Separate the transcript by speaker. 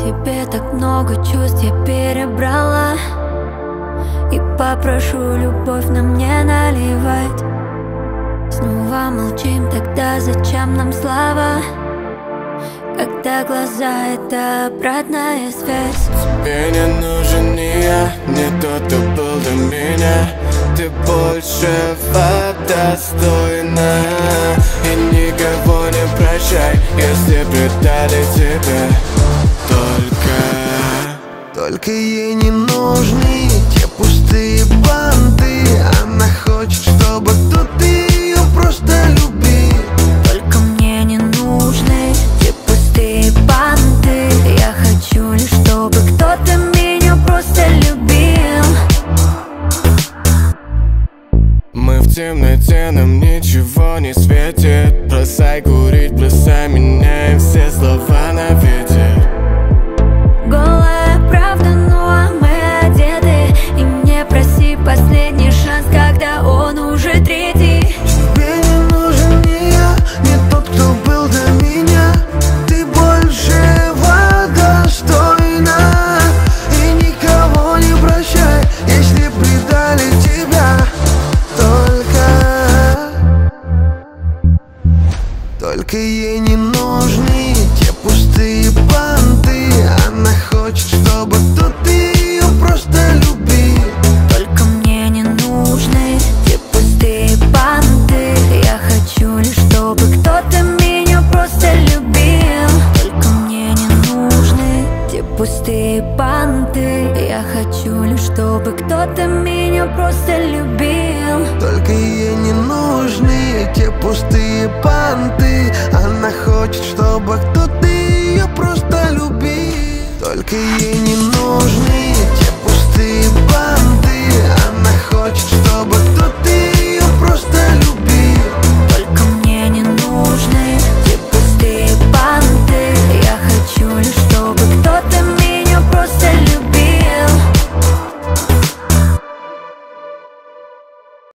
Speaker 1: тебе так много чувств я перебрала, и попрошу любовь нам не наливать. Снова молчим, тогда зачем нам слава, когда глаза — это обратная связь.
Speaker 2: Тебе не нужен ни я, не тот, кто был до меня. Ты большего достойна, и никого не прощай, если предали тебя.
Speaker 3: Только ей не нужны те пустые банды. Она хочет, чтобы кто-то ее просто любил.
Speaker 1: Только мне не нужны те пустые банды. Я хочу лишь, чтобы кто-то меня просто любил.
Speaker 2: Мы в темноте, нам ничего не светит. Бросай курить, бросай меня, и все слова на ветер.
Speaker 1: Голая правда, ну а мы одеты. И не проси последний шанс, когда он уже третий.
Speaker 3: Тебе не нужен ни я, не тот, кто был до меня. Ты большего достойна, и никого не прощай, если предали тебя. Только ей не нужны те пустые банды. Она хочет, чтобы кто-то ее просто любил.
Speaker 1: Только мне не нужны те пустые банды. Я хочу лишь, чтобы кто-то меня просто любил. Только мне не нужны те пустые банды. Я хочу лишь, чтобы кто-то меня просто любил.
Speaker 3: Только ей не нужны те пустые банды. Она хочет, чтобы кто-то ее просто любил. Только ей